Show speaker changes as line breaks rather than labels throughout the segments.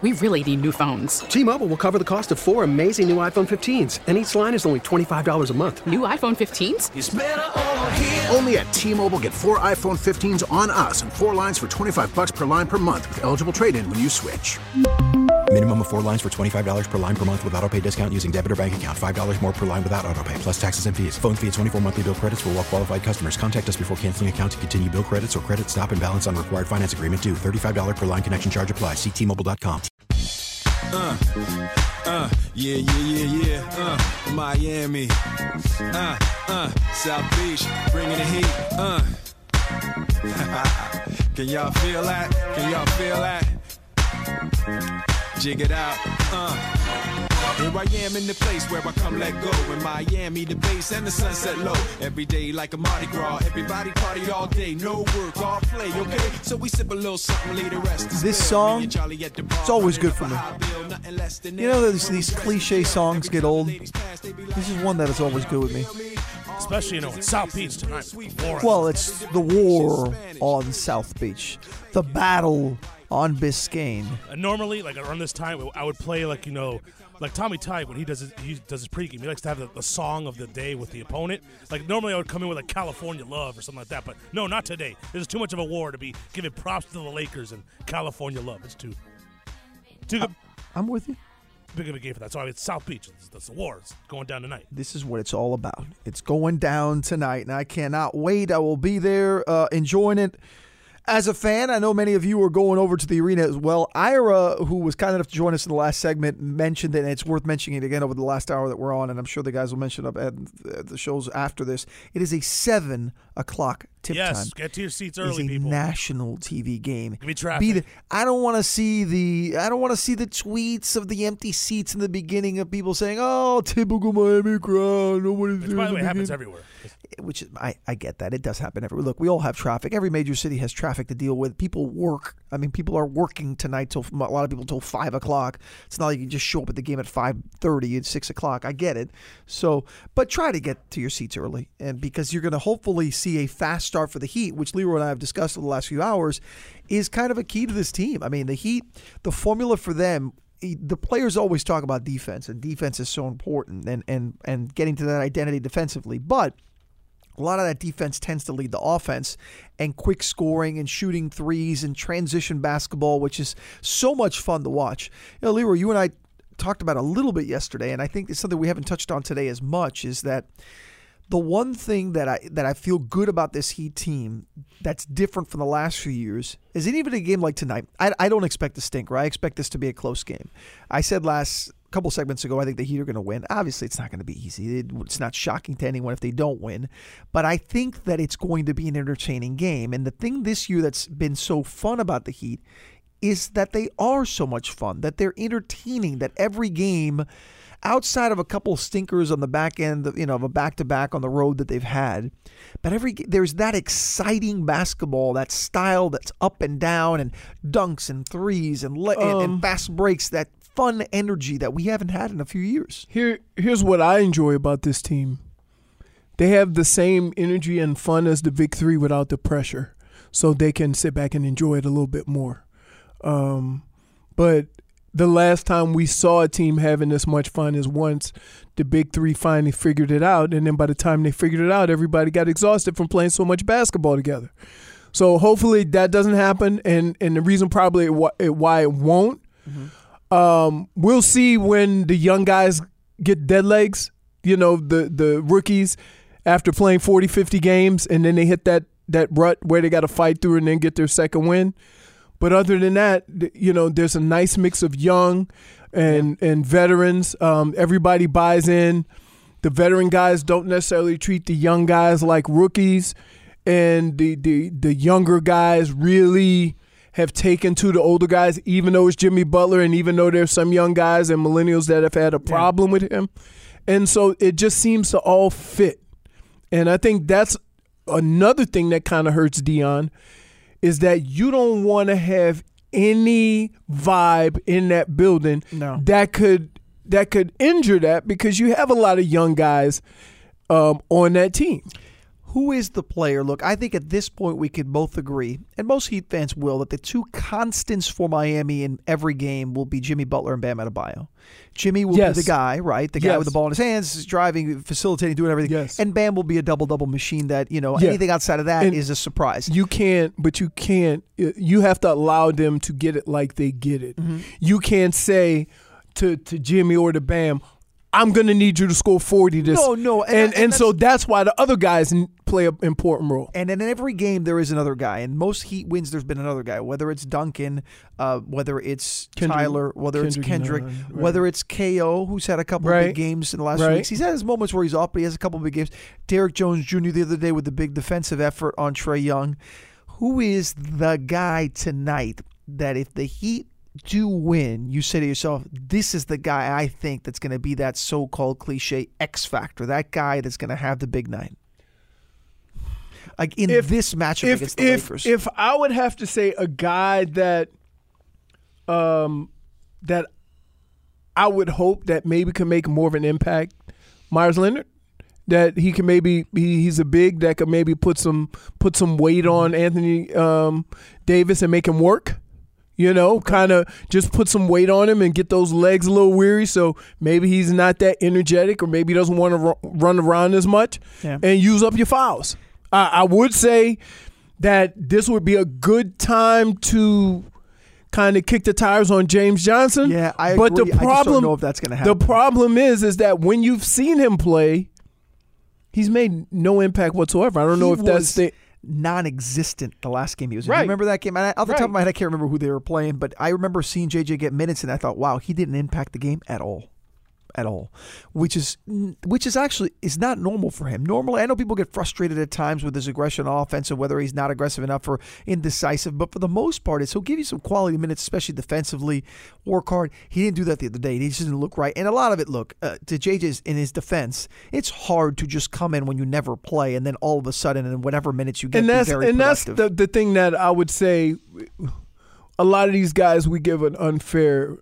We really need new phones.
T-Mobile will cover the cost of 4 amazing new iPhone 15s, and each line is only $25 a month.
New iPhone 15s?
It's better over here.
Only at T-Mobile, get 4 iPhone 15s on us and 4 lines for $25 per line per month with eligible trade-in when you switch.
Minimum of 4 lines for $25 per line per month with autopay discount using debit or bank account. $5 more per line without autopay, plus taxes and fees. Phone fee at 24 monthly bill credits for well-qualified customers. Contact us before canceling account to continue bill credits or credit stop and balance on required finance agreement due. $35 per line connection charge applies. See T-Mobile.com.
Miami, South Beach, bringing the heat, Can y'all feel that? Can y'all feel that? Jig it out, Here I am in the place where I come let go. In Miami, the base and the sunset low. Every day like a Mardi Gras. Everybody party all day. No work, all play, okay? So we sip a little something, leave the rest.
This song, it's always good for me. You know, these cliche songs get old. This is one that is always good with me.
Especially, in South Beach tonight.
Well, it's the war on South Beach. The battle on Biscayne.
Normally, like around this time, I would play like Tommy Type when he does his pregame. He likes to have the song of the day with the opponent. Like normally, I would come in with like California Love or something like that. But no, not today. There's too much of a war to be giving props to the Lakers and California Love. It's too good.
I'm with you.
Big of a game for that. So it's South Beach. That's the war. It's going down tonight.
This is what it's all about. It's going down tonight, and I cannot wait. I will be there enjoying it. As a fan, I know many of you are going over to the arena as well. Ira, who was kind enough to join us in the last segment, mentioned it, and it's worth mentioning it again over the last hour that we're on, and I'm sure the guys will mention it at the shows after this. It is a 7 o'clock tip time.
Yes, get to your seats early,
people. It's a
people.
national TV game.
Give me traffic.
I don't want to see the tweets of the empty seats in the beginning of people saying, "Oh, typical Miami crowd." Nobody's
Which, by the way, happens everywhere.
Which is, I get that. It does happen everywhere. Look, we all have traffic. Every major city has traffic to deal with. People work. I mean, people are working tonight a lot of people till 5 o'clock. It's not like you just show up at the game at 5:30 and 6 o'clock. I get it. So, but try to get to your seats early, and because you're going to hopefully see a fast start for the Heat, which Leroy and I have discussed over the last few hours, is kind of a key to this team. I mean, the Heat, the formula for them. The players always talk about defense, and defense is so important, and getting to that identity defensively, but a lot of that defense tends to lead the offense and quick scoring and shooting threes and transition basketball, which is so much fun to watch. You know, Leroy, you and I talked about a little bit yesterday, and I think it's something we haven't touched on today as much, is that the one thing that I feel good about this Heat team that's different from the last few years is even a game like tonight, I don't expect a stinker. I expect this to be a close game. I said couple segments ago, I think the Heat are going to win. Obviously, it's not going to be easy. It's not shocking to anyone if they don't win. But I think that it's going to be an entertaining game. And the thing this year that's been so fun about the Heat is that they are so much fun, that they're entertaining, that every game, outside of a couple of stinkers on the back end, of a back-to-back on the road that they've had, but there's that exciting basketball, that style that's up and down and dunks and threes and fast breaks, that fun energy that we haven't had in a few years.
Here's what I enjoy about this team. They have the same energy and fun as the Big Three without the pressure, so they can sit back and enjoy it a little bit more. But the last time we saw a team having this much fun is once the Big Three finally figured it out, and then by the time they figured it out, everybody got exhausted from playing so much basketball together. So hopefully that doesn't happen, and the reason probably why it won't, we'll see when the young guys get dead legs, the rookies after playing 40, 50 games, and then they hit that rut where they got to fight through and then get their second win. But other than that, there's a nice mix of young and veterans. Everybody buys in. The veteran guys don't necessarily treat the young guys like rookies, and the younger guys really have taken to the older guys, even though it's Jimmy Butler and even though there's some young guys and millennials that have had a problem with him. And so it just seems to all fit. And I think that's another thing that kind of hurts Dion, is that you don't want to have any vibe in that building that could injure that, because you have a lot of young guys on that team.
Who is the player? Look, I think at this point we could both agree, and most Heat fans will, that the two constants for Miami in every game will be Jimmy Butler and Bam Adebayo. Jimmy will be the guy, right? The guy with the ball in his hands, driving, facilitating, doing everything.
Yes.
And Bam will be a double-double machine that, anything outside of that is a surprise.
You can't. You have to allow them to get it like they get it.
Mm-hmm.
You can't say to Jimmy or to Bam, I'm going to need you to score 40 this.
No.
And so that's why the other guys play an important role.
And in every game, there is another guy. In most Heat wins, there's been another guy, whether it's Duncan, whether it's Tyler, whether it's Kendrick, whether it's KO, who's had a couple of big games in the last few weeks. He's had his moments where he's off, but he has a couple of big games. Derrick Jones Jr. the other day with the big defensive effort on Trae Young. Who is the guy tonight that if the Heat do win, you say to yourself, this is the guy I think that's going to be that so-called cliche X factor, that guy that's going to have the big night? Like in this matchup against the Lakers.
If I would have to say a guy that that I would hope that maybe can make more of an impact, Myers Leonard. That he can he's a big that could maybe put some weight on Anthony Davis and make him work. Kind of just put some weight on him and get those legs a little weary. So maybe he's not that energetic, or maybe he doesn't want to run around as much and use up your fouls. I would say that this would be a good time to kind of kick the tires on James Johnson.
Yeah, I agree.
But the problem,
I just don't know if that's going to happen.
The problem is that when you've seen him play, he's made no impact whatsoever. I don't know if that's the
non-existent the last game he was in.
Right.
You remember that game? Off the top of my head, I can't remember who they were playing, but I remember seeing JJ get minutes, and I thought, wow, he didn't impact the game at all. Which is actually is not normal for him. Normally, I know people get frustrated at times with his aggression on offense, or whether he's not aggressive enough or indecisive, but for the most part, he'll give you some quality minutes, especially defensively, work hard. He didn't do that the other day. He just didn't look right. And a lot of it, to JJ's in his defense, it's hard to just come in when you never play, and then all of a sudden, in whatever minutes you get, be very productive.
That's the thing that I would say, a lot of these guys, we give an unfair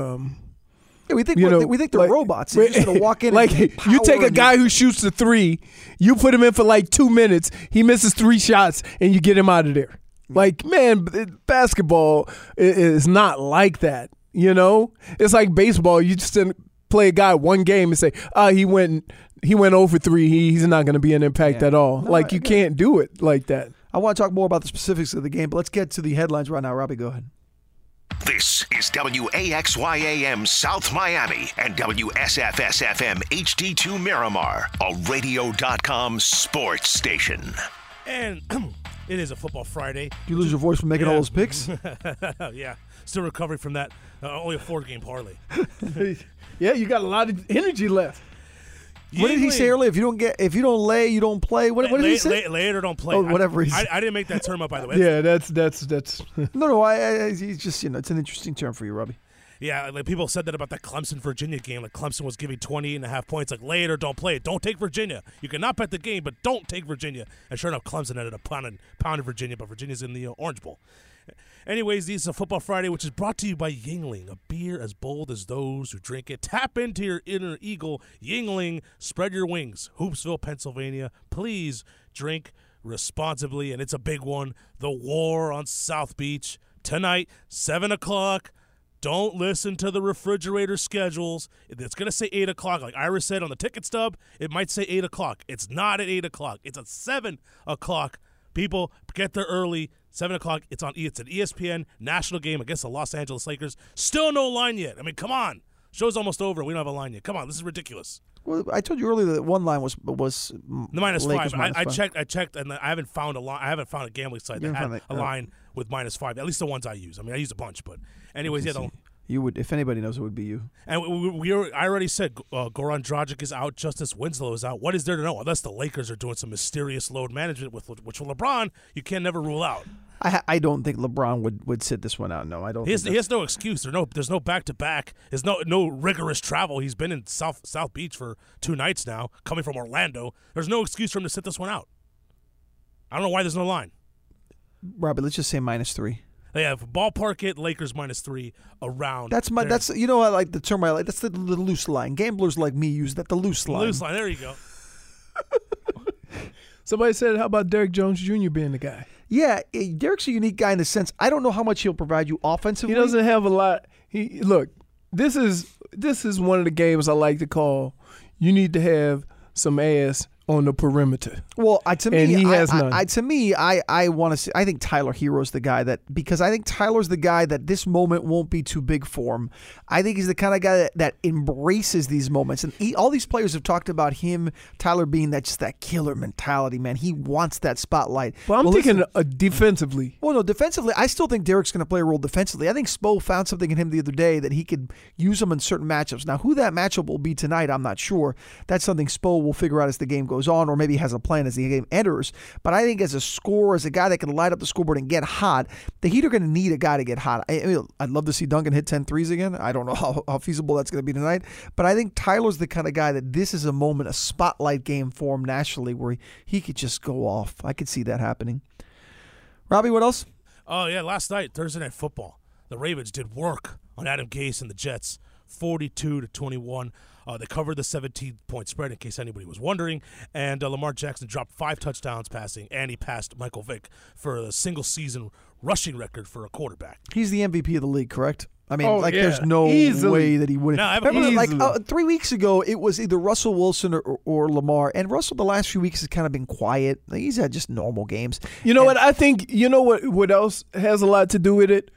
we think they're robots. They're just going to walk in.
Like you take a guy who shoots the three, you put him in for like 2 minutes, he misses 3 shots, and you get him out of there. Like, man, basketball is not like that. It's like baseball. You just play a guy one game and say, he went 0 for 3. He's not going to be an impact at all. No, you can't do it like that.
I want to talk more about the specifics of the game, but let's get to the headlines right now. Robbie, go ahead.
This is WAXYAM South Miami and WSFS-FM HD2 Miramar, a radio.com sports station.
And it is a football Friday.
Did you lose your voice from making all those picks?
Yeah, still recovering from that. Only a 4-game parlay.
Yeah, you got a lot of energy left.
What did he say earlier? If you don't lay, you don't play. What did he say?
Lay it or don't play.
Oh, whatever he said.
I didn't make that term up, by the way.
Yeah, that's.
No. He's just it's an interesting term for you, Robbie.
Yeah, like people said that about that Clemson-Virginia game. Like Clemson was giving 28.5 points. Like lay it or don't play it. Don't take Virginia. You cannot bet the game, but don't take Virginia. And sure enough, Clemson ended up pounding Virginia, but Virginia's in the Orange Bowl. Anyways, this is a Football Friday, which is brought to you by Yuengling, a beer as bold as those who drink it. Tap into your inner eagle. Yuengling, spread your wings. Hoopsville, Pennsylvania. Please drink responsibly, and it's a big one. The War on South Beach tonight, 7 o'clock. Don't listen to the refrigerator schedules. It's going to say 8 o'clock. Like Ira said on the ticket stub, it might say 8 o'clock. It's not at 8 o'clock. It's at 7 o'clock. People, get there early. 7 o'clock, it's an ESPN national game against the Los Angeles Lakers. Still no line yet. I mean, come on. Show's almost over. We don't have a line yet. Come on, this is ridiculous.
Well, I told you earlier that one line was
the -5. I checked, and I haven't found a line. I haven't found a gambling site that had a line with -5. At least the ones I use. I mean, I use a bunch, but anyways,
you would, if anybody knows, it would be you.
And I already said Goran Dragic is out, Justice Winslow is out. What is there to know? Unless the Lakers are doing some mysterious load management, which with LeBron, you can never rule out.
I don't think LeBron would sit this one out. No, I don't.
He has no excuse. There's no back-to-back. There's no rigorous travel. He's been in South Beach for 2 nights now, coming from Orlando. There's no excuse for him to sit this one out. I don't know why there's no line.
Robbie, let's just say -3.
They have ballpark it, Lakers -3 around.
That's I like the term I like. That's the loose line. Gamblers like me use that, the loose line.
Loose line. There you go.
Somebody said, how about Derrick Jones Jr. being the guy?
Yeah, Derek's a unique guy in the sense I don't know how much he'll provide you offensively.
He doesn't have a lot. Look, this is one of the games I like to call. You need to have some ass on the perimeter.
Well, to me,
and he has none.
I want to see. I think Tyler Hero's the guy because I think Tyler's the guy that this moment won't be too big for him. I think he's the kind of guy that embraces these moments, and all these players have talked about him, Tyler, being that killer mentality. Man, he wants that spotlight.
Well, I'm thinking defensively.
Well, no, defensively, I still think Derek's going to play a role defensively. I think Spo found something in him the other day that he could use him in certain matchups. Now, who that matchup will be tonight, I'm not sure. That's something Spo will figure out as the game goes on, or maybe has a plan as the game enters. But I think as a scorer, as a guy that can light up the scoreboard and get hot, the Heat are going to need a guy to get hot. I'd love to see Duncan hit 10 threes again. I don't know how feasible that's going to be tonight. But I think Tyler's the kind of guy that this is a moment, a spotlight game for him nationally where he could just go off. I could see that happening. Robbie, what else?
Oh, yeah, last night, Thursday Night Football, the Ravens did work on Adam Gase and the Jets, 42-21. They covered the 17-point spread, in case anybody was wondering, and Lamar Jackson dropped 5 touchdowns passing, and he passed Michael Vick for a single-season rushing record for a quarterback.
He's the MVP of the league, correct? I mean, there's no way that he wouldn't.
No,
remember, 3 weeks ago, it was either Russell Wilson or Lamar, and Russell the last few weeks has kind of been quiet. He's had just normal games.
You know what? I think, what else has a lot to do with it?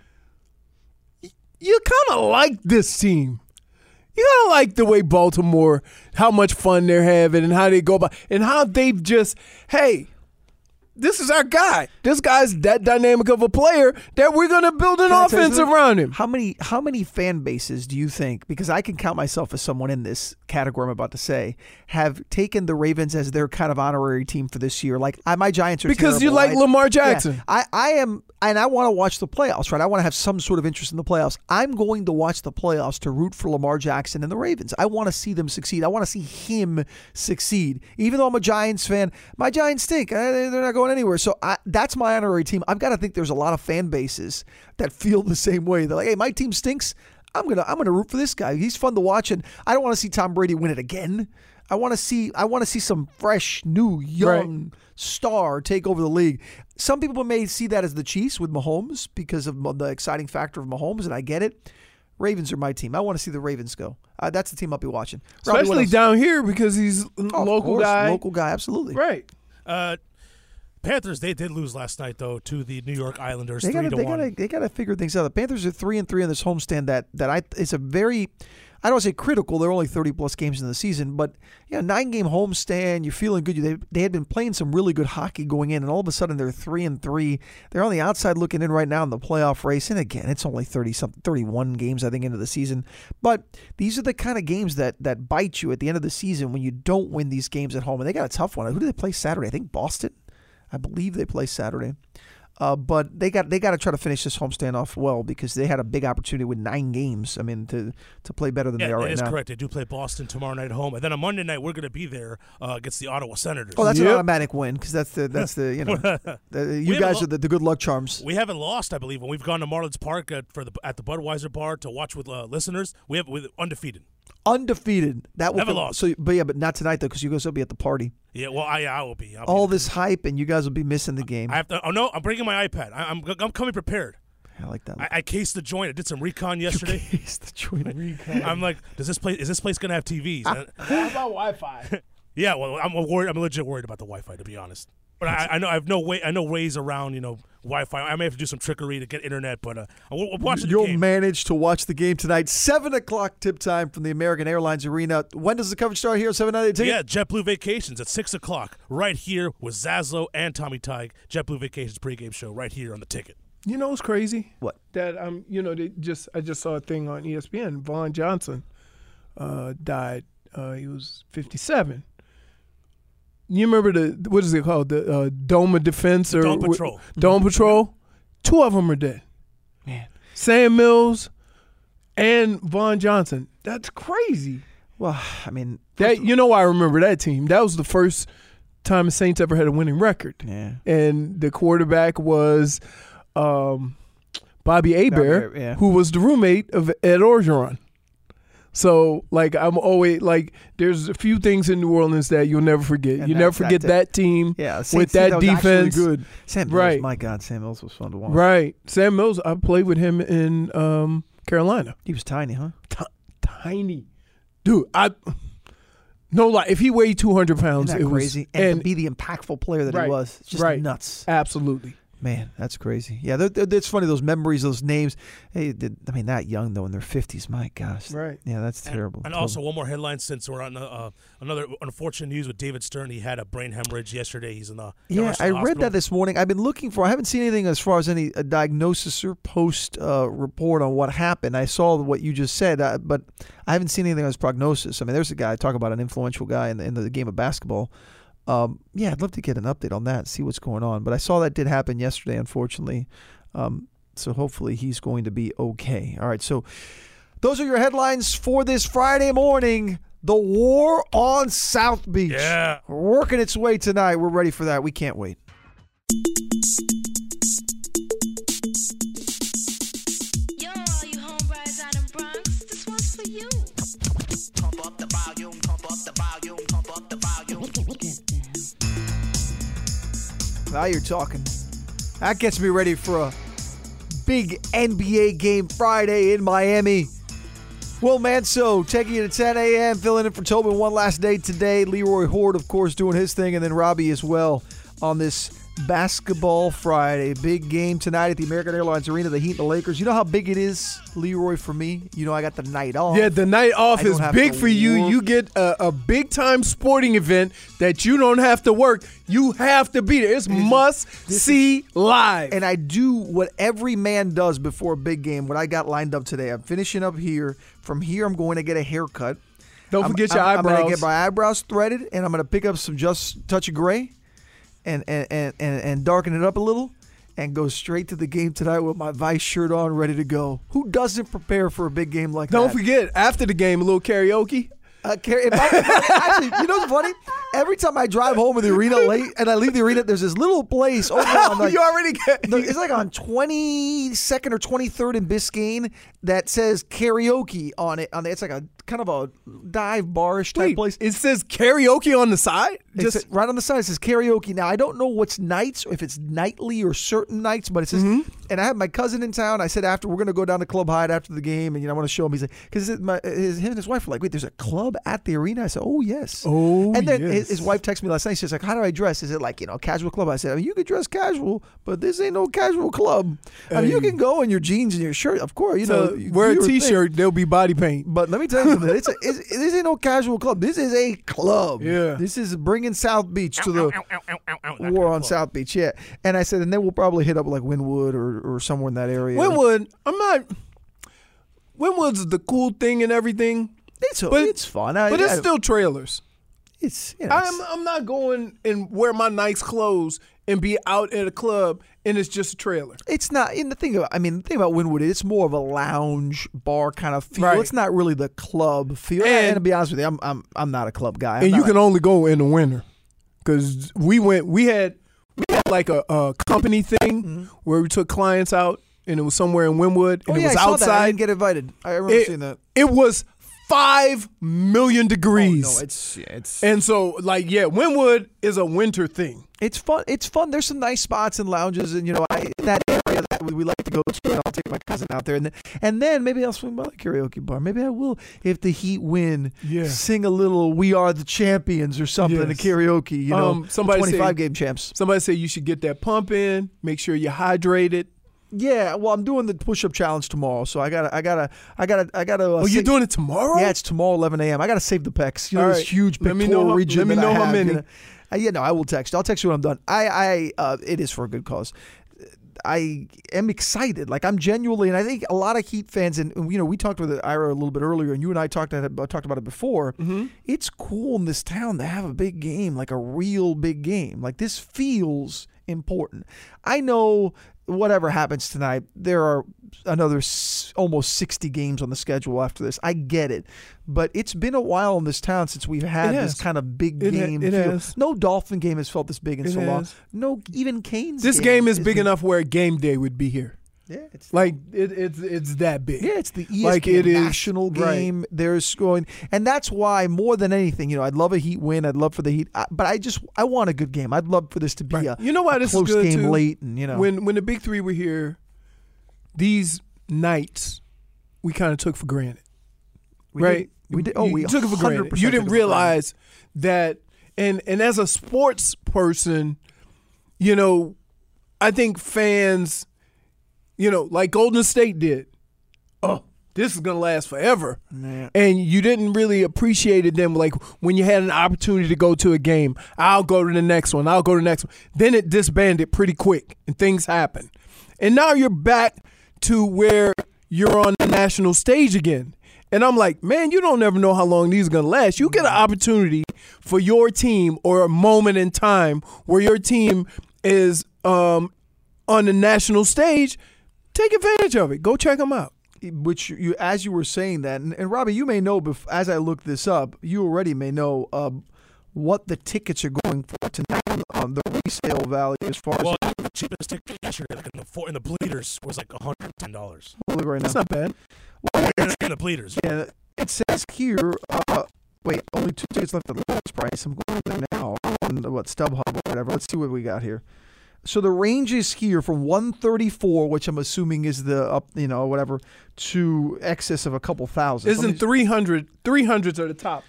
You kind of like this team. You gotta like the way Baltimore, how much fun they're having and how they go about, and how they've just, hey, this is our guy. This guy's that dynamic of a player that we're going to build an offense around him.
How many fan bases do you think, because I can count myself as someone in this category I'm about to say, have taken the Ravens as their kind of honorary team for this year? Like, my Giants are
because
terrible,
you like
right?
Lamar Jackson.
Yeah, I am, and I want to watch the playoffs, right? I want to have some sort of interest in the playoffs. I'm going to watch the playoffs to root for Lamar Jackson and the Ravens. I want to see them succeed. I want to see him succeed. Even though I'm a Giants fan, my Giants stink. They're not going anywhere. So that's my honorary team. I've got to think there's a lot of fan bases that feel the same way. They're like, hey, my team stinks. I'm gonna root for this guy. He's fun to watch, and I don't want to see Tom Brady win it again. I want to see some fresh, new, young star take over the league. Some people may see that as the Chiefs with Mahomes because of the exciting factor of Mahomes, and I get it. Ravens are my team. I want to see the Ravens go. That's the team I'll be watching.
Especially down here because he's local guy.
Local guy, absolutely.
Right.
Panthers, they did lose last night, though, to the New York Islanders,
3-1. They got to figure things out. The Panthers are 3-3 on this homestand it's a very, I don't want to say critical. They're only 30-plus games in the season, but 9-game homestand, you're feeling good. They had been playing some really good hockey going in, and all of a sudden they're 3-3. They're on the outside looking in right now in the playoff race, and again, it's only 31 games, I think, into the season. But these are the kind of games that bite you at the end of the season when you don't win these games at home, and they got a tough one. Who do they play Saturday? I think Boston. I believe they play Saturday. But they got to try to finish this homestand off well because they had a big opportunity with 9 games. I mean, to play better than they are right now.
That is correct. They do play Boston tomorrow night at home, and then on Monday night we're going to be there against the Ottawa Senators.
Oh, that's an automatic win because that's the you guys are the good luck charms.
We haven't lost, I believe, when we've gone to Marlins Park at the Budweiser bar to watch with listeners. We're undefeated.
Undefeated. That will
never lost.
So, but not tonight though, because you guys will be at the party.
Yeah, well, I will be.
All this hype, and you guys will be missing the game.
I have to. Oh no, I'm bringing my iPad. I'm coming prepared.
I like that.
I cased the joint. I did some recon yesterday.
You cased the joint. Recon.
I'm like, is this place gonna have TVs?
How about Wi-Fi?
Yeah, well, I'm worried. I'm legit worried about the Wi-Fi, to be honest. But I know I have no way. I know ways around Wi-Fi. I may have to do some trickery to get internet, but we'll watch the game.
You'll manage to watch the game tonight. 7:00 tip time from the American Airlines Arena. When does the coverage start here? 7:90.
Yeah, JetBlue Vacations at 6:00 right here with Zaslow and Tommy Tige. JetBlue Vacations pregame show right here on the ticket.
You know what's crazy?
What?
That I just saw a thing on ESPN. Vaughn Johnson died. He was 57. You remember what is it called? The Dome of Defense or
Dome Patrol.
Dome Patrol. 2 of them are dead.
Man,
Sam Mills and Vaughn Johnson. That's crazy.
Well, I mean,
that I remember that team. That was the first time the Saints ever had a winning record.
Yeah,
and the quarterback was Bobby Hebert, who was the roommate of Ed Orgeron. So, like, I'm always, like, there's a few things in New Orleans that you'll never forget.
And
you never forget that team with that defense.
Good. Sam Mills,
right.
My God, Sam Mills was fun to watch.
Right. Sam Mills, I played with him in Carolina.
He was tiny, huh?
Tiny. Dude, no lie, if he weighed 200 pounds,
Isn't that
it
crazy?
was.
And to be the impactful player that he was, it's just nuts.
Absolutely.
Man, that's crazy. Yeah, it's funny, those memories, those names. Hey, that young, though, in their 50s. My gosh.
Right.
Yeah, that's terrible.
And also, one more headline since we're on another unfortunate news with David Stern. He had a brain hemorrhage yesterday. He's in the
I read that this morning. I've been looking I haven't seen anything as far as any diagnosis or post report on what happened. I saw what you just said, but I haven't seen anything as prognosis. I mean, there's a guy, talk about an influential guy in the game of basketball. I'd love to get an update on that, see what's going on. But I saw that did happen yesterday, unfortunately. So hopefully he's going to be okay. All right, so those are your headlines for this Friday morning. The war on South Beach.
Yeah.
Working its way tonight. We're ready for that. We can't wait.
Yo, all you homeboys out in Bronx, this one's for you. Pump up the volume, pump up the volume, pump up the volume.
Now you're talking. That gets me ready for a big NBA game Friday in Miami. Will Manso taking you to 10 a.m., filling in for Tobin one last day today. Leroy Horde, of course, doing his thing, and then Robbie as well on this Basketball Friday. Big game tonight at the American Airlines Arena, the Heat and the Lakers. You know how big it is, Leroy, for me? You know I got the night off.
Yeah, the night off is big for you. You get a big-time sporting event that you don't have to work. You have to be there. It's must-see live.
And I do what every man does before a big game, what I got lined up today. I'm finishing up here. From here, I'm going to get a haircut.
Don't forget your eyebrows.
I'm going to get my eyebrows threaded, and I'm going to pick up some Just Touch of Gray. And darken it up a little and go straight to the game tonight with my Vice shirt on, ready to go. Who doesn't prepare for a big game like that?
Don't forget, after the game, a little karaoke.
Actually, you know what's funny? Every time I drive home to the arena late and I leave the arena, there's this little place over on
you already get
it's like on 22nd or 23rd in Biscayne that says karaoke on it. It's like a kind of a dive bar-ish type place.
It says karaoke on the side?
Just right on the side it says karaoke. Now I don't know what's nights, or if it's nightly or certain nights, but it says. And I have my cousin in town. I said after we're gonna go down to Club Hyde after the game, and I want to show him. He's like, because him and his wife were like, wait, there's a club at the arena. I said, oh yes. And then his wife texted me last night. She's like, how do I dress? Is it like casual club? I said, you can dress casual, but this ain't no casual club. I mean, you can go in your jeans and your shirt, of course.
Wear a t-shirt. There'll be body paint.
But let me tell you something. This ain't no casual club. This is a club.
Yeah.
This is bringing South Beach to the war on South Beach. Yeah. And I said, and then we'll probably hit up like Wynwood or somewhere in that area.
Wynwood, Wynwood's the cool thing and everything.
It's fun.
But it's still trailers.
I'm
not going and wear my nice clothes and be out at a club and it's just a trailer.
It's not. And the thing about Wynwood, it's more of a lounge bar kind of feel. Right. It's not really the club feel. And to be honest with you, I'm not a club guy.
And you can only go in the winter because we had like a company thing where we took clients out and it was somewhere in Wynwood and it was
I saw
outside.
That. I didn't get invited. I remember seeing that.
It was 5 million degrees.
Oh, no, it's
and so Wynwood is a winter thing.
It's fun. There's some nice spots and lounges, and that area that we like to go to. And I'll take my cousin out there, and then maybe I'll swing by the karaoke bar. Maybe I will if the Heat win.
Yeah.
Sing a little "We Are the Champions" or something in karaoke. Somebody 25 game champs.
Somebody say you should get that pump in. Make sure you're hydrated.
Yeah, well, I'm doing the push-up challenge tomorrow, so I gotta.
Oh, you're doing it tomorrow?
Yeah, it's tomorrow, 11 a.m. I gotta save the pecs.
All
this huge pectoral region.
Let me know how many.
I will text. I'll text you when I'm done. It is for a good cause. I am excited. Like, I'm genuinely, and I think a lot of Heat fans, and we talked with Ira a little bit earlier, and you and I talked about it before. It's cool in this town to have a big game, like a real big game. Like, this feels important. I know whatever happens tonight, there are another almost 60 games on the schedule after this. I get it. But it's been a while in this town since we've had this kind of big game feel. No Dolphin game has felt this big in so long. No, even Canes
This game is big enough where game day would be here.
Yeah, it's
like it's that big.
Yeah, it's the ESPN
like it
national game.
Right.
There's going, and that's why more than anything, I'd love a Heat win. I'd love for the Heat, but I want a good game. I'd love for this to be a
why this
close
is good
game
too?
late, and
when the big three were here, these nights we kind of took for granted, right?
We did.
We took it for granted. You didn't realize that, and as a sports person, I think fans. Like Golden State did. Oh, this is going to last forever.
Yeah.
And you didn't really appreciate them like when you had an opportunity to go to a game. I'll go to the next one. I'll go to the next one. Then it disbanded pretty quick and things happen. And now you're back to where you're on the national stage again. And I'm like, man, you don't ever know how long these are going to last. You get an opportunity for your team or a moment in time where your team is on the national stage. Take advantage of it. Go check them out.
Which as you were saying that, and Robbie, you may know, as I look this up, you already may know what the tickets are going for tonight on the resale value as far as.
The cheapest ticket yesterday, like in the bleeders, was like $110.
Look right now.
That's not bad.
Well,
in the bleeders.
Yeah, it says here. Wait, only 2 tickets left at the lowest price. I'm going there now on StubHub or whatever. Let's see what we got here. So the range is here from 134, which I'm assuming is the up, whatever, to excess of a couple thousand.
Isn't 300? 300s are the top.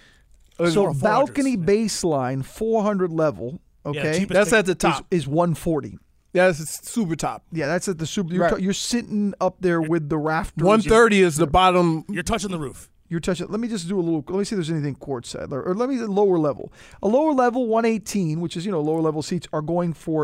So balcony baseline 400 level. Okay,
that's at the top.
Is 140.
Yeah, that's super top.
Yeah, that's at the super. You're sitting up there with the rafters.
130 is the bottom.
You're touching the roof.
You're touching. Let me just do a little. Let me see if there's anything courtside, or let me lower level. A lower level 118, which is lower level seats, are going for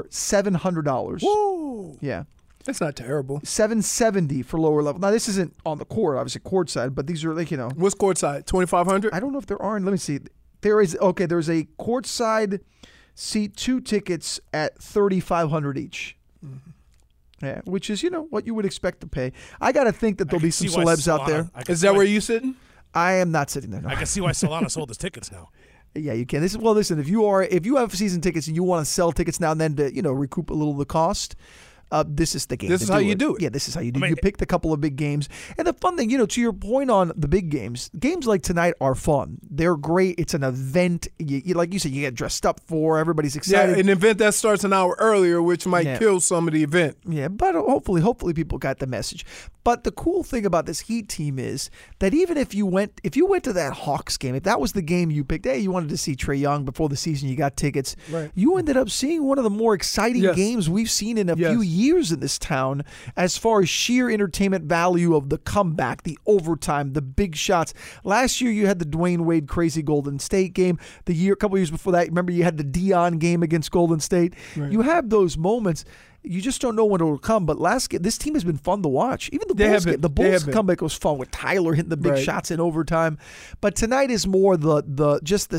$700.
Whoa.
Yeah,
that's not terrible.
$770 for lower level. Now this isn't on the court, obviously courtside, but these are like
What's courtside? $2,500.
I don't know if there are. Let me see. There's a courtside seat 2 tickets at $3,500 each. Mm-hmm. Yeah, which is what you would expect to pay. I got to think that there'll be some celebs out there.
Is that where you sitting?
I am not sitting there. No.
I can see why Solana sold his tickets now.
Yeah, you can. Listen, if you have season tickets and you want to sell tickets now and then to recoup a little of the cost, this is the game.
This is how you do it.
Yeah, this is how you do it. You picked a couple of big games. And the fun thing, to your point on the big games like tonight are fun. They're great. It's an event. Like you said, you get dressed up for. Everybody's excited.
Yeah, an event that starts an hour earlier, which might kill some of the event.
Yeah, but hopefully people got the message. But the cool thing about this Heat team is that even if you went to that Hawks game, if that was the game you picked, you wanted to see Trae Young before the season, you got tickets.
Right.
You ended up seeing one of the more exciting games we've seen in a few years in this town as far as sheer entertainment value of the comeback, the overtime, the big shots. Last year you had the Dwayne Wade crazy Golden State game. A couple years before that, remember you had the Dion game against Golden State. Right. You have those moments. You just don't know when it will come. But this team has been fun to watch. Even the Bulls comeback was fun with Tyler hitting the big shots in overtime. But tonight is more the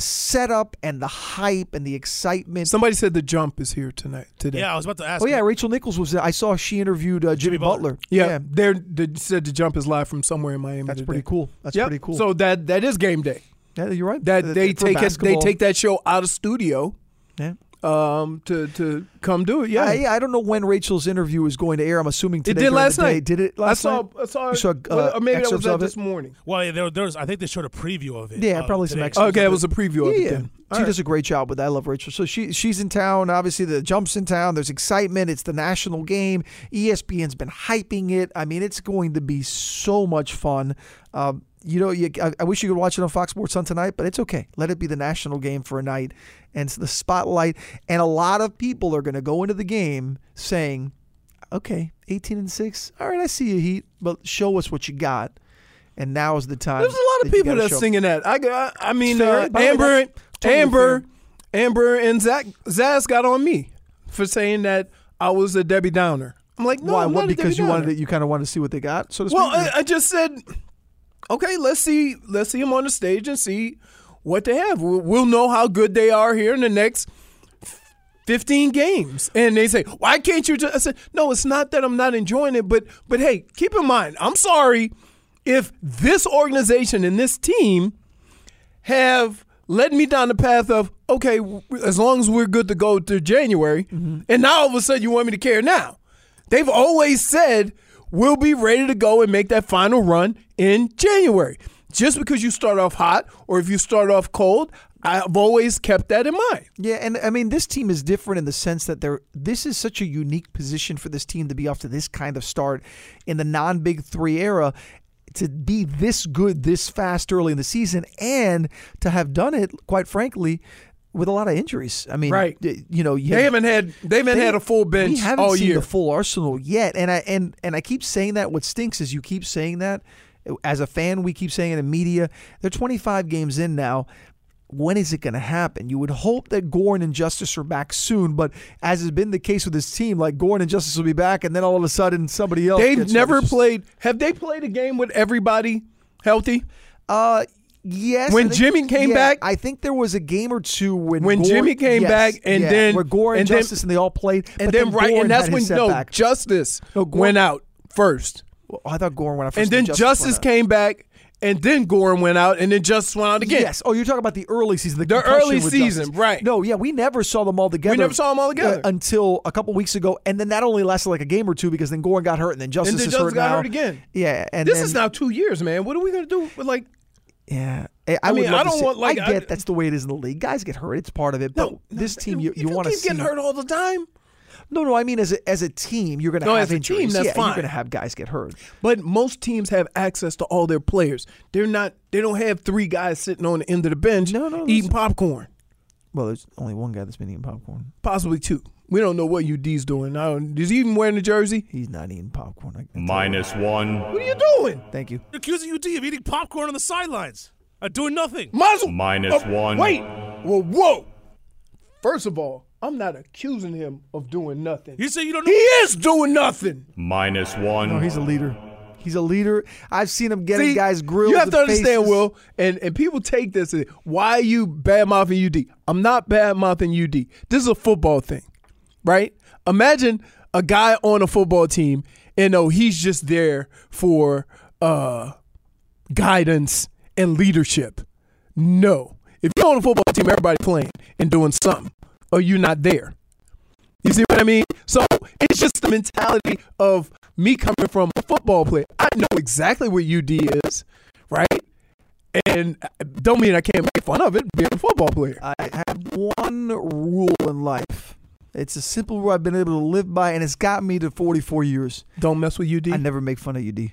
setup and the hype and the excitement.
Somebody said the jump is here today.
Yeah, I was about to ask.
Oh yeah, Rachel Nichols was there. I saw she interviewed Jimmy Butler.
Yeah, they said the jump is live from somewhere in Miami.
That's pretty cool. That's pretty cool.
So that is game day.
Yeah, you're right.
That they take that show out of studio.
Yeah.
To come do it. Yeah.
I don't know when Rachel's interview is going to air. I'm assuming today.
It did last night.
Did it last night?
I saw
you saw
or maybe that was
of
this morning.
Well, there was. I think they showed a preview of it.
Yeah, probably some
today.
extras.
Okay, it was a preview of it then.
She does a great job with that. I love Rachel. So she's in town. Obviously, the jump's in town. There's excitement. It's the national game. ESPN's been hyping it. I mean, it's going to be so much fun. I wish you could watch it on Fox Sports Sun tonight, but it's okay. Let it be the national game for a night. And it's the spotlight. And a lot of people are going to go into the game saying, okay, 18-6. All right, I see you, Heat, but show us what you got. And now is the time.
There's a lot of people that's singing that. I mean, Amber and Zaz got on me for saying that I was a Debbie Downer. I'm like, no,
why?
I'm not
because
you
kind of wanted to see what they got. So to speak.
Well, I just said, okay, let's see them on the stage and see what they have. We'll know how good they are here in the next 15 games. And they say, why can't you just? I said, no, it's not that I'm not enjoying it, but hey, keep in mind, I'm sorry if this organization and this team have led me down the path of, okay, as long as we're good to go to January, and now all of a sudden you want me to care now. They've always said, we'll be ready to go and make that final run in January. Just because you start off hot or if you start off cold, I've always kept that in mind.
Yeah, and I mean, this team is different in the sense that this is such a unique position for this team to be off to this kind of start in the non-Big Three era, to be this good this fast early in the season, and to have done it, quite frankly, with a lot of injuries. I mean,
right.
You know,
they haven't had a full bench all year.
We haven't seen the full arsenal yet, and I keep saying that. What stinks is you keep saying that. As a fan, we keep saying it in media. They're 25 games in now. When is it going to happen? You would hope that Goran and Justice are back soon, but as has been the case with this team, like Goran and Justice will be back, and then all of a sudden somebody else.
They've never played. Have they played a game with everybody healthy?
Yes.
When Jimmy came back,
I think there was a game or two when
Jimmy came back, and then
where Goran and Justice and they all played,
and then that's when Justice went out first.
Well, I thought Goran went out first.
And then Justice came back, and then Goran went out, and then Justice went out again.
Yes. Oh, you're talking about the early season.
The early season, right.
No, yeah, we never saw them all together.
We never saw them all together.
Until a couple weeks ago, and then that only lasted like a game or two because then Goran got hurt, and then Justice is hurt now.
hurt again.
Yeah. And
this is now 2 years, man. What are we going to do with, like...
Yeah.
I mean, I don't want, like...
I get that's the way it is in the league. Guys get hurt. It's part of it. But this team, you want to see...
keep getting hurt all the time...
No, I mean as a team, you're going to have injuries.
Team, that's fine.
You're going to have guys get hurt.
But most teams have access to all their players. They don't have three guys sitting on the end of the bench eating popcorn.
Well, there's only one guy that's been eating popcorn.
Possibly two. We don't know what UD's doing. Is he even wearing the jersey?
He's not eating popcorn.
-1.
What are you doing?
Thank you.
You're accusing UD of eating popcorn on the sidelines. Doing nothing.
Muzzle.
-1.
Wait. Well, whoa. First of all, I'm not accusing him of doing nothing.
You say you don't know?
He is doing nothing.
-1.
No, he's a leader. He's a leader. I've seen him getting guys grilled.
You have to understand,
faces.
Will, and people take this as, why are you bad-mouthing UD? I'm not bad-mouthing UD. This is a football thing, right? Imagine a guy on a football team, and he's just there for guidance and leadership. No. If you're on a football team, everybody playing and doing something, or you're not there. You see what I mean? So it's just the mentality of me coming from a football player. I know exactly what UD is, right? And don't mean I can't make fun of it being a football player.
I have one rule in life. It's a simple rule I've been able to live by, and it's got me to 44 years.
Don't mess with UD.
I never make fun of UD.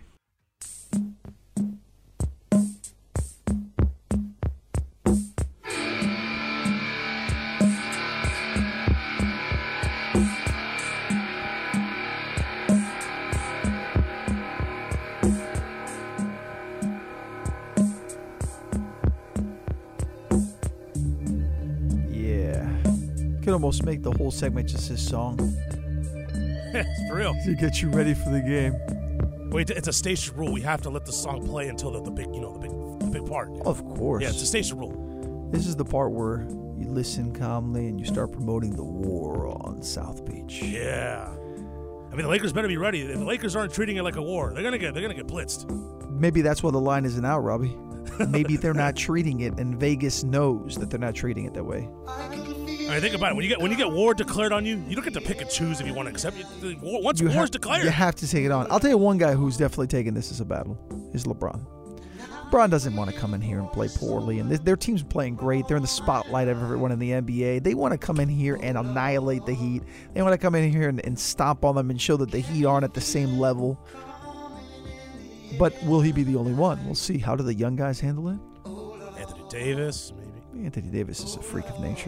Could almost make the whole segment just his song.
It's for real.
To get you ready for the game.
Wait, it's a station rule. We have to let the song play until the big part.
Of course.
Yeah, it's a station rule.
This is the part where you listen calmly and you start promoting the war on South Beach.
Yeah. I mean, the Lakers better be ready. If the Lakers aren't treating it like a war, they're gonna get blitzed.
Maybe that's why the line isn't out, Robbie. Maybe they're not treating it, and Vegas knows that they're not treating it that way.
I mean, think about it. When you get war declared on you, you don't get to pick and choose if you want to accept it. Once war's declared,
you have to take it on. I'll tell you one guy who's definitely taking this as a battle is LeBron. LeBron doesn't want to come in here and play poorly, and their team's playing great. They're in the spotlight of everyone in the NBA. They want to come in here and annihilate the Heat. They want to come in here and stomp on them and show that the Heat aren't at the same level. But will he be the only one? We'll see. How do the young guys handle it?
Anthony Davis, maybe.
Anthony Davis is a freak of nature.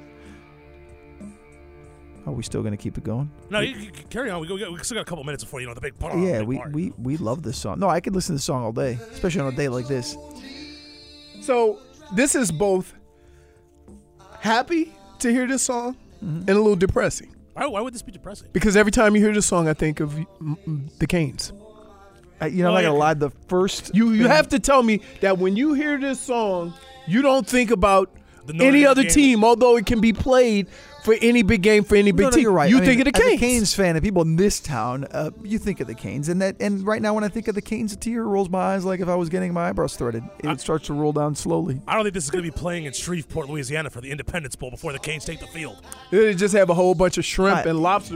Are we still going to keep it going?
No, you carry on. We still got a couple minutes before the big part.
Yeah, we love this song. No, I could listen to this song all day, especially on a day like this.
So this is both happy to hear this song and a little depressing.
Why would this be depressing?
Because every time you hear this song, I think of the Canes.
I'm not going to lie. The first
you have to tell me that when you hear this song, you don't think about any other team, although it can be played for any big game, for any big team.
You're right.
You think of the Canes.
As a Canes fan and people in this town, you think of the Canes. And right now when I think of the Canes, a tear rolls my eyes like if I was getting my eyebrows threaded. It starts to roll down slowly.
I don't think this is going to be playing in Shreveport, Louisiana for the Independence Bowl before the Canes take the field.
They just have a whole bunch of shrimp and lobsters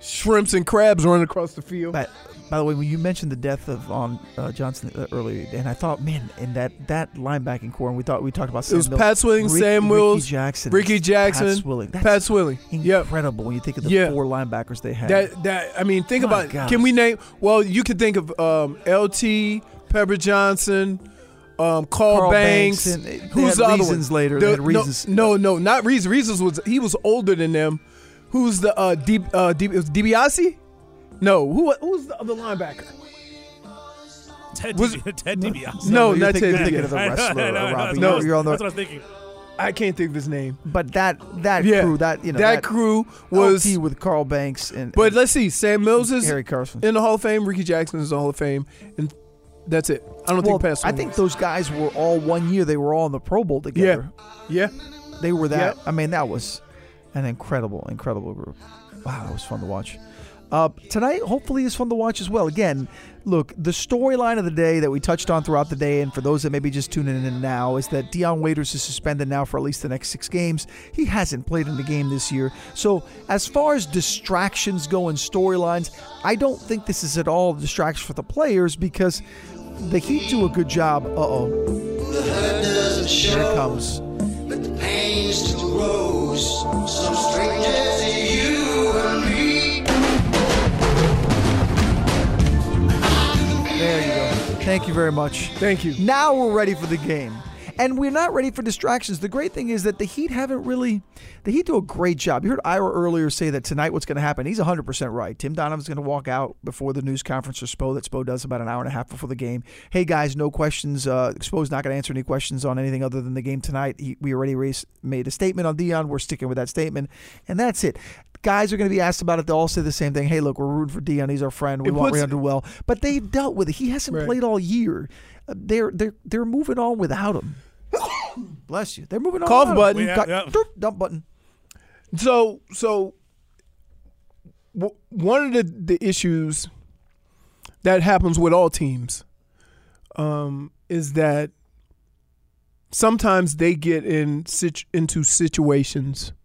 shrimps and crabs running across the field.
But by the way, when you mentioned the death of Johnson earlier, and I thought, man, in that linebacking core, and we talked about Sam
it was
Mills,
Pat Swilling, Sam Mills,
Ricky Jackson,
Pat Swilling. Pat Swilling.
Incredible when you think of the 4 linebackers they had.
Think about it. Can we name? Well, you can think of LT, Pepper Johnson, Carl Banks.
And
who's the other one?
Later, they had Reasons.
No, not Reasons. Reasons was older than them. Who's the DiBiase? No, who's the other linebacker?
Ted DiBiase.
No, not Ted DiBiase.
Thinking of the wrestler, Robbie.
No,
you're on the.
That's what I was thinking.
I can't think of his name.
But that crew, that
crew was
LT with Carl Banks and.
But let's see, Sam Mills is
Harry Carson
in the Hall of Fame. Ricky Jackson is in the Hall of Fame, and that's it. I don't think Pat Swilling.
I think those guys were all 1 year. They were all in the Pro Bowl together.
Yeah.
They were that.
Yeah.
I mean, that was an incredible group. Wow, that was fun to watch. Tonight, hopefully, is fun to watch as well. Again, look, the storyline of the day that we touched on throughout the day, and for those that may be just tuning in now, is that Dion Waiters is suspended now for at least the next 6 games. He hasn't played in the game this year. So as far as distractions go and storylines, I don't think this is at all a distraction for the players because the Heat do a good job. Uh-oh.
The hurt doesn't show,
here it comes.
But the pain still grows. Some strangers to you and me.
There you go. Thank you very much.
Thank you.
Now we're ready for the game. And we're not ready for distractions. The great thing is that the Heat do a great job. You heard Ira earlier say that tonight what's going to happen. He's 100% right. Tim Donovan's going to walk out before the news conference or Spo that Spo does about an hour and a half before the game. Hey, guys, no questions. Spo's not going to answer any questions on anything other than the game tonight. We already made a statement on Dion. We're sticking with that statement. And that's it. Guys are going to be asked about it. They'll all say the same thing. Hey, look, we're rooting for Dion. He's our friend. We want Dion to do well. But they've dealt with it. He hasn't played all year. They're moving on without him. Bless you. They're moving on.
Cough button.
Dump button.
So one of the issues that happens with all teams is that sometimes they get into situations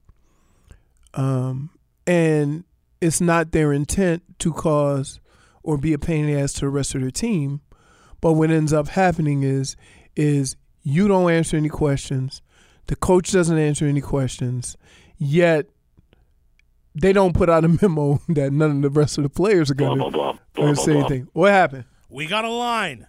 and it's not their intent to cause or be a pain in the ass to the rest of their team. But what ends up happening is you don't answer any questions. The coach doesn't answer any questions. Yet they don't put out a memo that none of the rest of the players are going to say anything. What happened?
We got a line.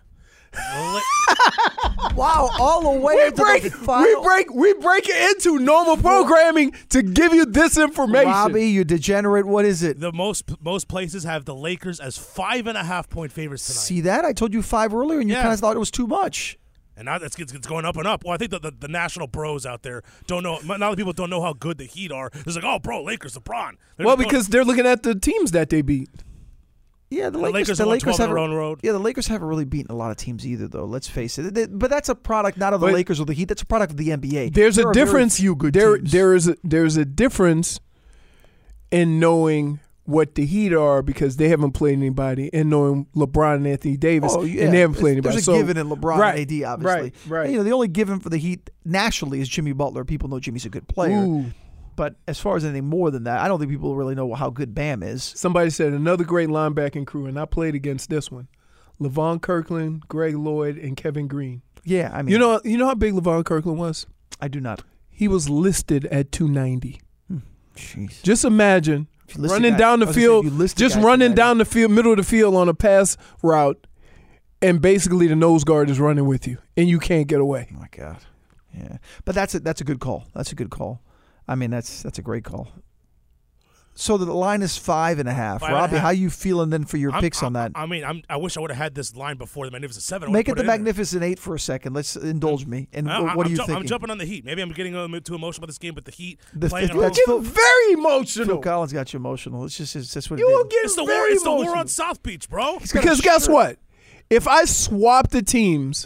Wow, all the way
we break it into normal programming to give you this information.
Robbie, you degenerate. What is it?
The most places have the Lakers as 5.5-point favorites tonight.
See that? I told you 5 earlier, and you kind of thought it was too much.
And now it's going up and up. Well, I think the national bros out there don't know. Now the people don't know how good the Heat are. It's like, oh, bro, Lakers, LeBron.
Because they're looking at the teams that they beat.
Yeah, the Lakers have on road. Yeah, the Lakers haven't really beaten a lot of teams either, though. Let's face it. But that's a product not of the Lakers or the Heat. That's a product of the NBA.
There's a difference.
Few good teams.
There's a difference in knowing what the Heat are because they haven't played anybody, and knowing LeBron and Anthony Davis, and they haven't played anybody.
There's a given in LeBron and AD, obviously.
Right.
And, the only given for the Heat nationally is Jimmy Butler. People know Jimmy's a good player.
Ooh.
But as far as anything more than that, I don't think people really know how good Bam is.
Somebody said another great linebacking crew, and I played against this one. LaVon Kirkland, Greg Lloyd, and Kevin Green.
Yeah, I mean.
You know how big LaVon Kirkland was?
I do not.
He was listed at 290.
Jeez.
Just imagine running down the field, middle of the field on a pass route, and basically the nose guard is running with you, and you can't get away.
Oh, my God. Yeah. But that's a good call. That's a good call. I mean, that's a great call. So the line is 5.5. Robbie, how you feeling then for your picks on that?
I mean, I wish I would have had this line before the Magnificent 7.
Make it the Magnificent 8 for a second. Let's indulge me. And what are you thinking?
I'm jumping on the Heat. Maybe I'm getting too emotional about this game, but the Heat
You're getting very emotional.
Phil Collins got you emotional. It's just that's what
you will get very emotional.
It's the war on South Beach, bro.
Because guess what? If I swap the teams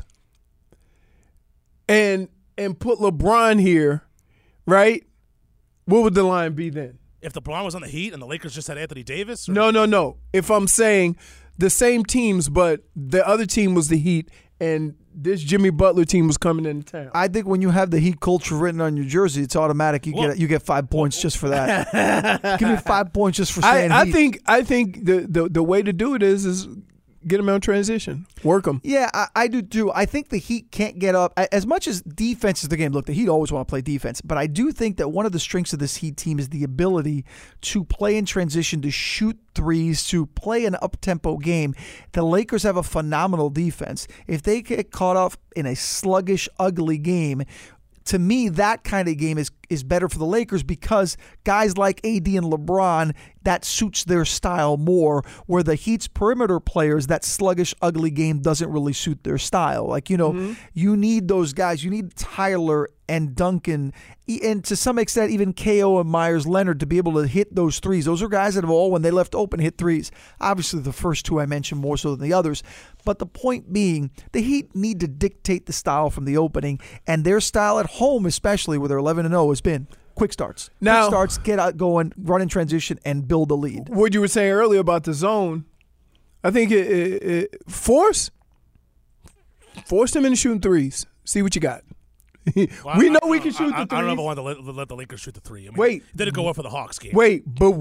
and put LeBron here, right? What would the line be then?
If LeBron was on the Heat and the Lakers just had Anthony Davis? Or?
No. If I'm saying the same teams, but the other team was the Heat and this Jimmy Butler team was coming into town.
I think when you have the Heat culture written on your jersey, it's automatic. You get 5 points just for that. Give me 5 points just for saying Heat.
I think the way to do it is get them out in transition. Work them.
Yeah, I do too. I think the Heat can't get up. As much as defense is the game, look, the Heat always want to play defense. But I do think that one of the strengths of this Heat team is the ability to play in transition, to shoot threes, to play an up-tempo game. The Lakers have a phenomenal defense. If they get caught up in a sluggish, ugly game, to me, that kind of game is better for the Lakers because guys like AD and LeBron, that suits their style more, where the Heat's perimeter players, that sluggish, ugly game doesn't really suit their style. Like, you need those guys. You need Tyler and Duncan, and to some extent even KO and Myers Leonard to be able to hit those threes. Those are guys that have all, when they left open, hit threes. Obviously, the first two I mentioned more so than the others. But the point being, the Heat need to dictate the style from the opening, and their style at home, especially where they're 11-0, has been quick starts.
Now,
quick starts, get out going, run in transition, and build a lead.
What you were saying earlier about the zone, I think it force them into shooting threes. See what you got.
Well,
we know we can shoot the threes.
I don't know if I want to let the Lakers shoot the three. I mean,
Wait.
Did it go up for the Hawks game?
Wait, but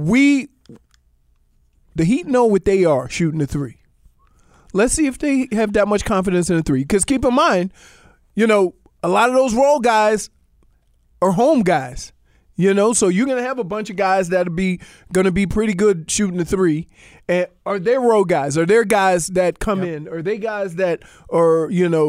the Heat know what they are shooting the three. Let's see if they have that much confidence in the three. Because keep in mind, a lot of those role guys are home guys. So you're going to have a bunch of guys that are going to be pretty good shooting the three. And are they road guys? Are there guys that come in? Are they guys that are,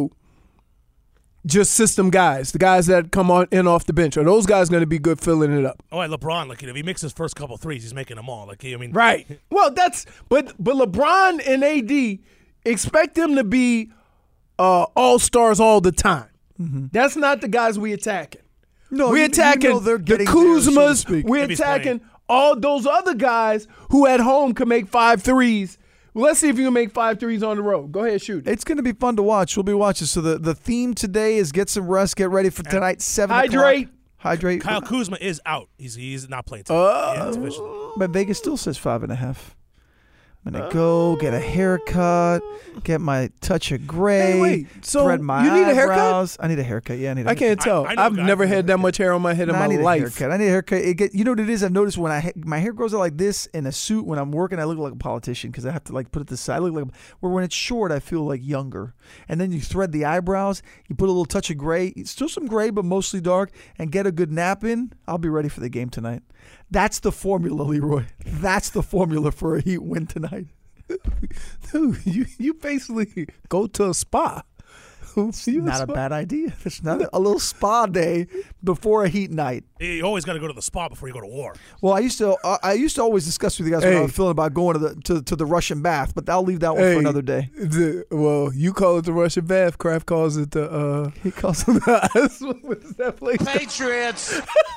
just system guys, the guys that come on in off the bench? Are those guys going to be good filling it up?
Oh, LeBron, if he makes his first couple threes, he's making them all.
Right. Well, but LeBron and AD, expect them to be all-stars all the time. Mm-hmm. That's not the guys we attacking.
No,
we're attacking the Kuzmas. So we're attacking all those other guys who at home can make 5 threes. Well, let's see if you can make 5 threes on the road. Go ahead, shoot.
It's going to be fun to watch. We'll be watching. So the theme today is get some rest, get ready for tonight, 7 o'clock. Hydrate.
Kyle Kuzma is out. He's not playing tonight. It's official.
But Vegas still says 5.5. I'm going to go get a haircut, get my touch of gray, thread my
you need
eyebrows.
A haircut?
I need a haircut. Yeah,
I can't tell. I've never had that much hair on my head in my life.
I need a haircut. You know what it is? I've noticed when my hair grows out like this in a suit, when I'm working, I look like a politician because I have to put it to the side. I look like, where when it's short, I feel like younger. And then you thread the eyebrows, you put a little touch of gray, still some gray, but mostly dark, and get a good nap in. I'll be ready for the game tonight. That's the formula, Leroy. That's the formula for a Heat win tonight.
Dude, you basically go to a spa.
Not a bad idea. It's not a little spa day before a Heat night.
You always got to go to the spa before you go to war.
Well, I used to always discuss with you guys when I was feeling about going to the Russian bath, but I'll leave that one for another day.
You call it the Russian bath. Kraft calls it the.
He calls it the.
What is that place?
Patriots.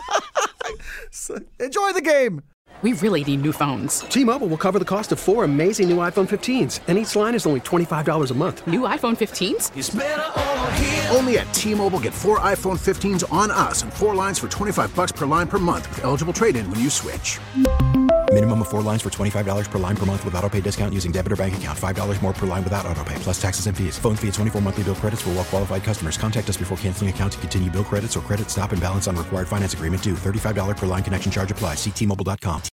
So, enjoy the game.
We really need new phones.
T-Mobile will cover the cost of 4 amazing new iPhone 15s, and each line is only $25 a month.
New iPhone 15s?
It's better over here.
Only at T-Mobile, get 4 iPhone 15s on us and 4 lines for $25 per line per month with eligible trade-in when you switch.
Minimum of 4 lines for $25 per line per month with autopay discount using debit or bank account. $5 more per line without autopay, plus taxes and fees. Phone fee at 24 monthly bill credits for well-qualified customers. Contact us before canceling account to continue bill credits or credit stop and balance on required finance agreement due. $35 per line connection charge applies. See T-Mobile.com.